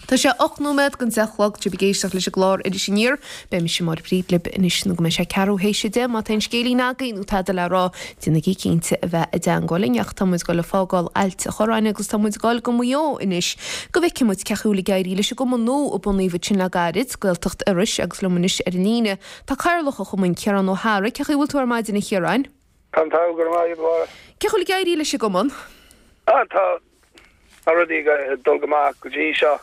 Tá sé 8 nóméad gon sechlog te begéisteach leis a glár idir sinníir, be mi sé mar brídlib inis nó go me sé ceú hééis de má ten scélí nagaí ú tá le rá duna í cinnte a bheith a deangólinach támuid go le fágáil ailte choráine agus támuid gáil go mó inis. Go bheice muid ceúla gaiirí leis go nó ó buníomh sin le gairid goiltocht iris agus le munis ar líine Tá cairlacha chuminn cearan ó Hara ceúil tú maidid na chiaráin. Tá gur mai bhar. Ceúla gaiirí leis go man? Tá already dul goach go dí seo.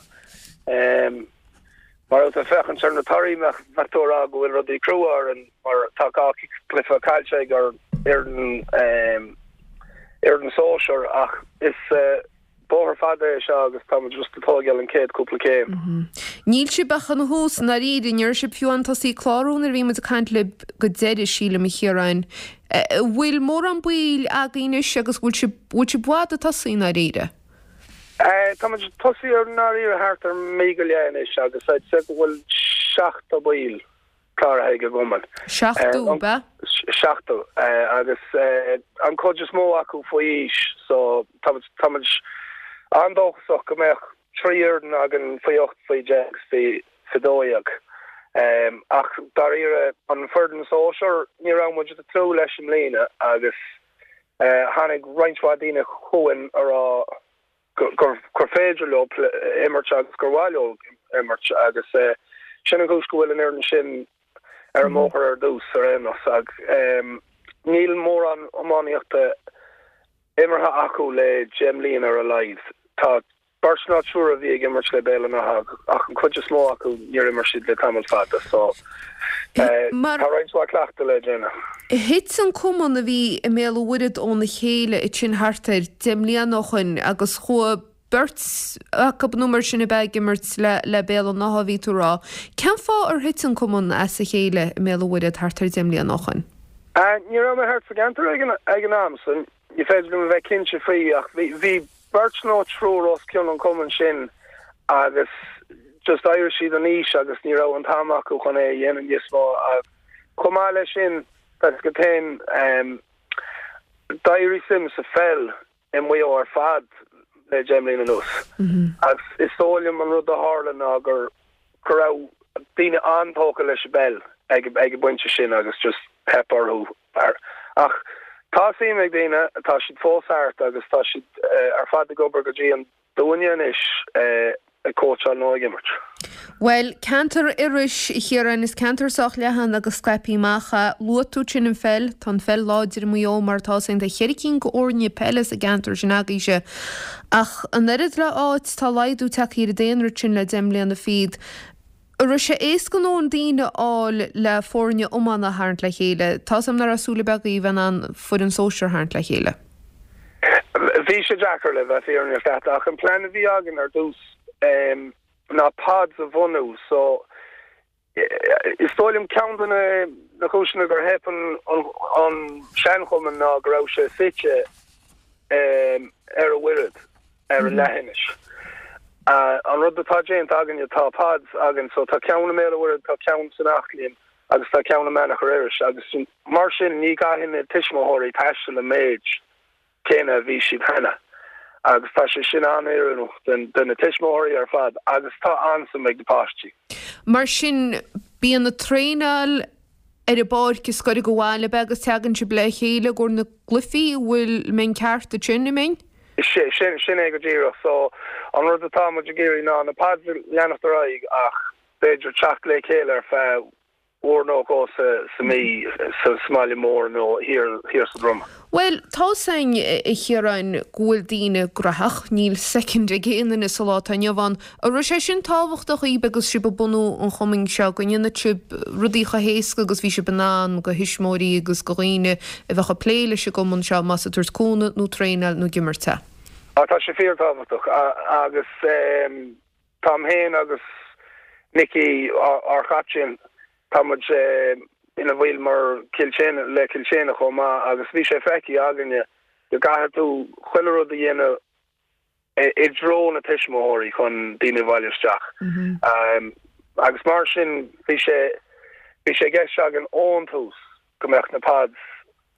Mar a fechan ser notarí me factora go bhfuil rodí cruúar an mar tá glyfa caiilse gur an sóisiir ach is bóthar fada seo agus tá just atógeal an céad cúpla céim. Níl si bechan na hús na ríad in se piúantasí chlárún a bhí a caiint le go déidir síle mi chiaráin. Bhfuil mór an buil a gainis agus bhfuil si buad a tasí na réide? Tá tosí ar náí a háart ar mé go léis agus se bhfuil 6 bhil cá go goman. 6 be? 6 agus an có just mó acu faois so tá andóchach go méach tríarden agin faocht faoideach fidóiag. Ach dar ire an furden sóisiir ní ran mu a trú leis im lína agus hánig reinintádíine chuin ará gur féidir le immert agus gurháil immert agus sinna gús go bhfuil an airn sin ar móthar ar dús ar énos ag níl mór an amáíochta immertha acu le gemlíon ar a leid tá barsná túra bhí immert le béile nach ach an chuide smó acu níor immer siad le tamil fada so tá reinintá cleachta le déna. Hit an cuman a bhí i mé bhuiid ón na chéile i sin hartar demlíon nachin agus chu burt a númar sinna bag immert le béal an nach ví túrá. Cean fá ar hit an cuman as a chéile i mé bhuiid hartar demlíon nachin? Ní ra a hart fagantar ag an amsan i féidir go bheith cinse faí ach bhí burt nó trúrás cean an cuman sin agus just air siad an níos agus ní ra an táach chu chun é dhéanaan díosmá a chumá lei sin dat go tain dairí sim sa fel in mé ar fad le gemlín an us. As is sólium an rud a Harlan agur ra díine antóca leis bell ag buinte sin agus just pepperú ach tá sí meg díine tá siad fósart agus tá siad ar fad a gobar go dí an dúine is a coach an nó gimmert. Well, cantar iris chiaran is cantar soch lehan agus scaipí macha luatú sin an fel, tan fel láidir mú mar tá sin de chiricín go orne peles a gantar sin agéise. Ach an erid le áit tá laidú takeí a déanra sin le demlíon na feed. Ru sé ééis go nó an daine áil le fórne omana háint le chéile, tá sam nar asúla begaí bhan an fud an sóisiir háint le chéile. Bhí sé Jackar le bheith féarne ach an plan a bhí agan ar dús na pods a bhunú so is stoilm countan na chúisina gur hepan an seanchuman ná go raibh sé fiche ar a wirid ar a lehinis. An rud atá déint agan tá pods agan so tá ceanna mé a wirid tá ceann san achlíonn agus tá ceanna menach ar iris agus mar sin ní gaithhin na tiismóthirí taiiste le méid céine bhí siad hena. agus tá sé sin an éanú den na tiismóirí ar fad agus tá ansa meid de pastí. Mar sin bí an na tréáil ar a báir gus scoir go bháile be agus tegann si ble chéile gur na glufií bhfuil men ceart a tsinna mé? Sin é go ddíra so an rud atá mu géirí ná na pad leannacht raig ach beidir teach le chéile ar fe or nó go sa mí sa smáile mór nó hir sa drama. Well, tá sein i chiaráin ghfuil díine grathach níl second a géanaan is salátainne bhain a ru sé sin táhachtach í begus si bunú an choming seo go nne trib rudícha héasca agus bhí se banán go hisismóí agus goghine a bheitcha pléile se go man seo mas a tuaircúna nó tréáil nó gimmerte. Tá sé fíor táhachtach agus tam héin agus Nicky ar chatsin tamid ina bhfuil mar kilchéna chomá agus bhí sé feici aganne go gaiir tú chuileú a dhéana i dro na tiismóirí chun daine bhaileisteach. Agus mar sin bhí sé gceist agan ón tús go mbeadh na pads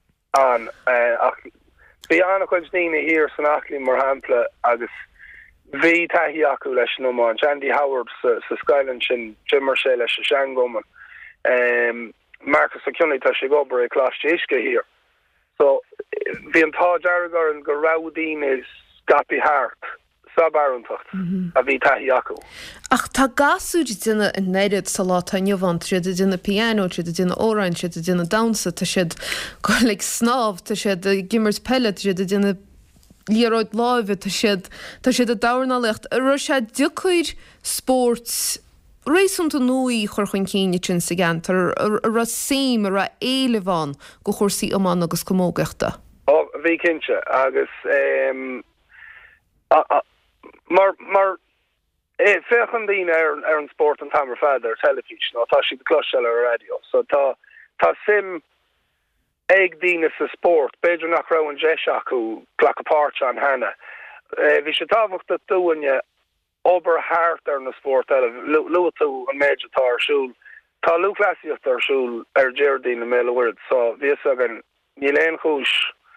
an ach bhí anna chuid daine hir san achlíonn mar hampla agus Bhí taithí acu leis an Oman, Andy Howard sa Skyland sin Jimmer sé leis a Shangoman. Marcus O'Connell tá sé gobar ag cláiste isce hir. So bhí an tá deargar an go raudín is gapi hart sabarantacht a bhí taithí acu. Ach tá gasúid duine in neirid sa lá tainehhaint, siad a duine piano, siad a duine óráin, siad a duine dansa, tá siad go le snáb, tá siad a gimmers pellet, siad a duine líróid láimhe, tá siad a dairnalacht. Ru sé ducuid sport rééisúnta nuí chur chun cíine sin sa gant, ra séim a ra éilehán go chósaí amán agus commógachta. Bhí cinse agus mar fechan dín ar an sport an tamar fada ar telefís, tá si de cloisiil ar radio, so tá sim ag dína sa sport, beidir nach ra an deis acu clachapáirte an hena. Bhí sé táhacht a dúine ober hart ar na sport lu tú an méidetá arsúl. Tá luchlasíocht arsúl ar Geraldine na mélehuiid, so bhí agan ní léon chúis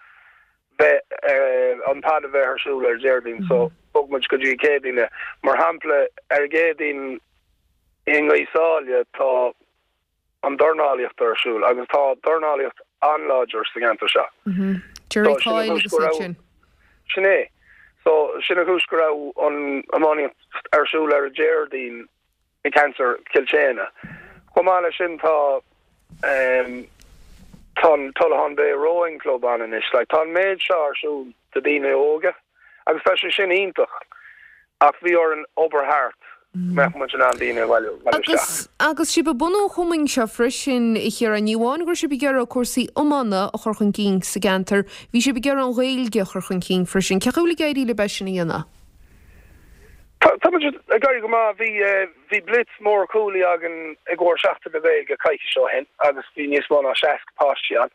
an pad a bheith arsúl ar Geraldine, so bugmuid go dtí cédíine. Mar hampla ar gédín in Gaisália tá an dornáíocht arsúl, agus tá dornáíocht anláidir sa ganta seo. Jerry Coyle agus sin. Sinné. So sinna hús go raibh an ammoníocht arsúil ar a Geraldine i cancer Kilchéna. Chumála sin tá Tullahan Bay Rowing Club an inis, like tá méid seo arsúil de dína óga, agus tá sin ítach ach bhí ar an oberhart. Agus si be bunú chuming se frisin i chéar an níháin gur si be gear a cuasaí omana a chur chun cín sa gantar, hí si be gear an ghailge chur chun cín frisin. Ceúla gaiirí le beisina dhéana? Tá a gaiir go má bhí blitz mór coolí agan ag gcóir seachta le bheith a caiici seo hen, agus bhí níos mó ná 60 páistián.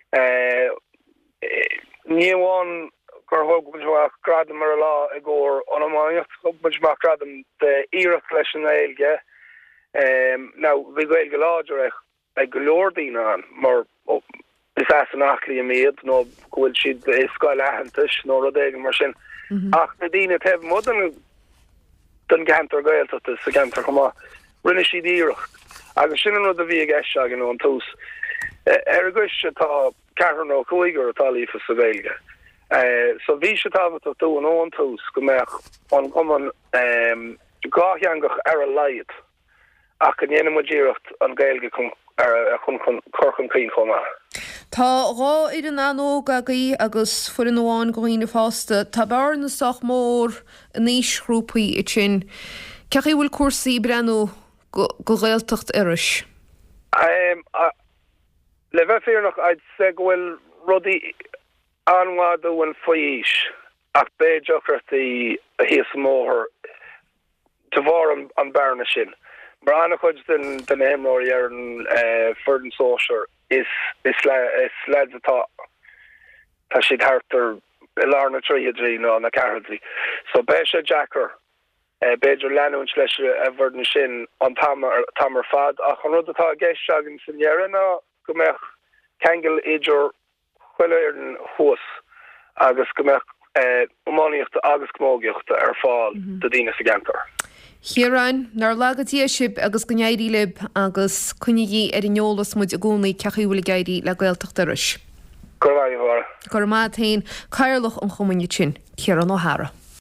Níháin gur thug gradam mar lá a ggóir an ammáíocht, muid mar gradam de íireach leis an éilge. Now, bhí gailge láidir ag go leordíine an, mar is as an achlí a méad, nó bhfuil siad is scoil ahantais, nó rud éigen mar sin. Ach na díine tebh mudan den gantar gailteachta sa gantar chumá rinne siad íireacht. Agus sin an rud a bhí ag eiste agin an tús. Ar a gcuiste tá ceathair nó chuigear atá lífa sa gailge. So bhí sé tábhat a tú an óan tús go meach an cuman gátheangach ar a laid ach an dhéanam díireacht an gailge chun chun cín chumá. Tá rá iad an anóg agaí agus fu an óháin go hína fásta, tá bear na soch mór a níos chrúpaí i sin. Ceach bhfuil cuasaí brenn go réaltacht iris? Le bheith féarnach id sé bhfuil rudí anhádú an faois ach béideachirtaí a híos mór de bhar an bearna sin. Mar anna chuid den éimróí ar an Furden Sóisiir is leid atá tá siad hartar i lár na tríhidrí nó na carhadrí. So bé sé Jackar beidir leanúint leis a bhirden sin an tamar fad ach an rud atá gceist agin san dhearán go meach ceangail idir chuile an thuas agus go meach máíochta agus commógiochta ar fáil de dína sa gantar. Chiaráin, nar lagadtí sib agus go néirí lib agus cunigí ar an neolalas muid a gúnaí ceachúla gaiirí le gailteach iris. Gur maith Gur má tain cairlach an chumainne sin, Ciaran O'Hara.